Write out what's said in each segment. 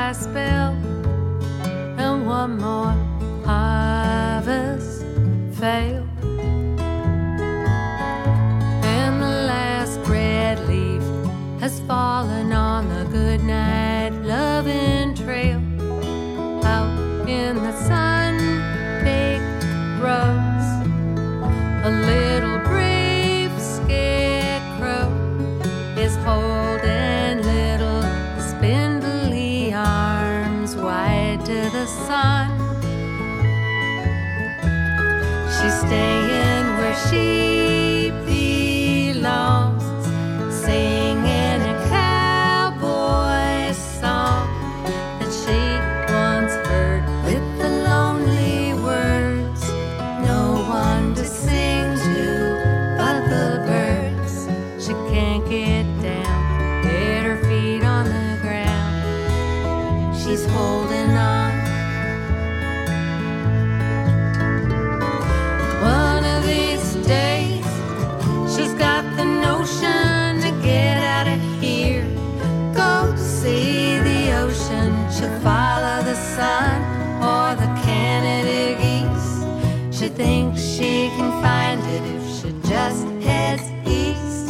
dry spell, and one more harvest fail. And the last red leaf has fallen on the goodnight loving trail. Out in the sun-baked roads, a little brave scarecrow is holding little spindly arms wide to the sun. She's staying where she belongs, singing a cowboy song that she once heard with the lonely words. No one to sing to but the birds. She can't get down, get her feet on the ground. She's holding on. One of these days, she's got the notion to get out of here, go see the ocean. She'll follow the sun or the Canada geese. She thinks she can find it if she just heads east.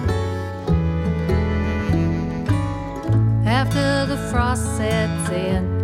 After the frost sets in